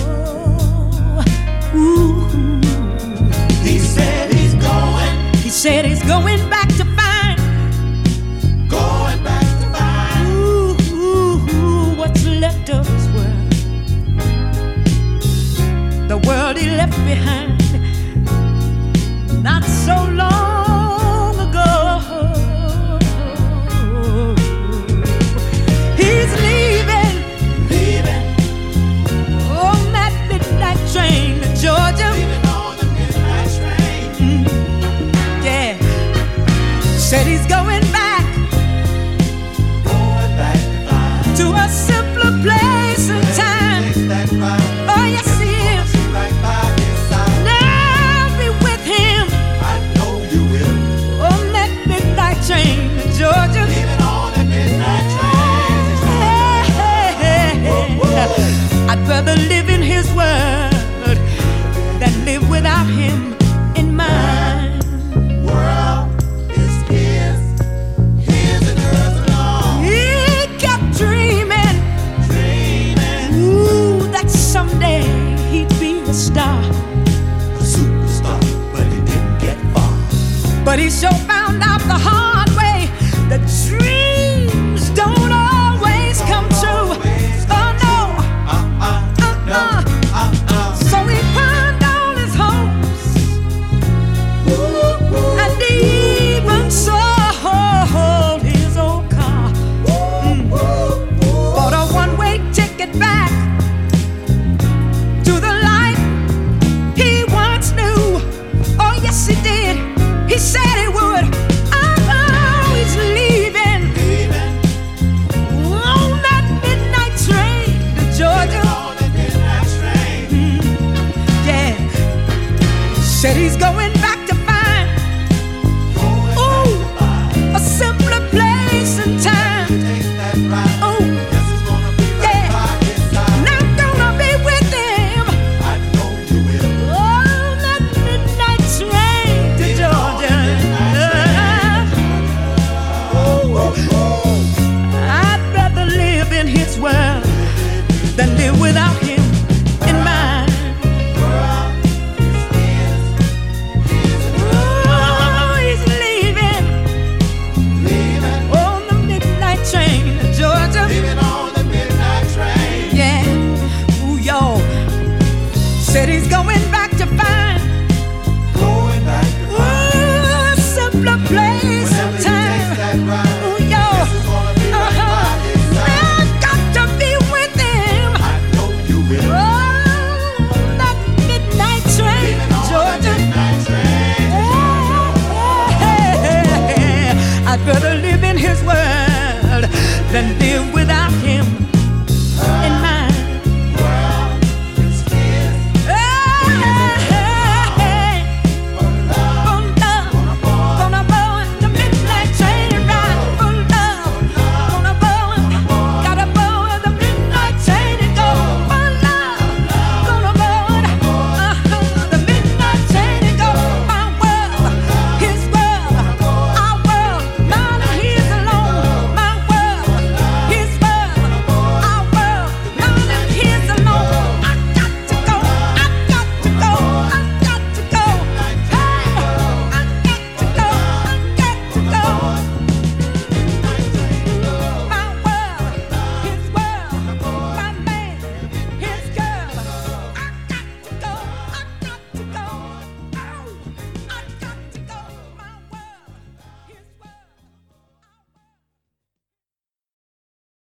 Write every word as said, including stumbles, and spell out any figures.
Ooh. He said he's going. He said he's going back to find. Going back to find. Ooh, ooh, ooh, what's left of his world. The world he left behind. Not so long ago. He's leaving, leaving on that midnight train to Georgia. Leaving on the midnight train. Mm, yeah. Said he's going back, going back to, find. to a simpler place and time. That right. Oh yes, he is. Right by his side. Now be with him. I know you will. On that midnight train to Georgia. Leaving on that midnight train to Georgia. Hey, hey, hey. Whoa, whoa. I'd rather live in his word than live without him in mine. World is his, his and hers alone. He kept dreaming, dreaming. Ooh, that someday he'd be a star, a superstar, but he didn't get far. But he sure found out the hard way that dreams don't always come true. Oh no, uh-uh, uh-uh. So he pawned all his hopes, and he even sold his old car. Mm. Bought a one-way ticket back to the life he once knew. Oh yes he did. He said he would. Oh, he's leaving, leaving on that midnight train to Georgia. On that midnight train. Mm, yeah. Said he's going back to find. Going Ooh, back to find. A simpler place and time. Take that ride. Oh, yes, it's gonna be right yeah. by his side. And I'm gonna be with him. I know you will. On that midnight train to Leaving Georgia. I'd rather live in his world than live without him in mine. Oh, he's leaving, leaving on the midnight train to Georgia. Leaving on the midnight train. Yeah, ooh, y'all said he's going back.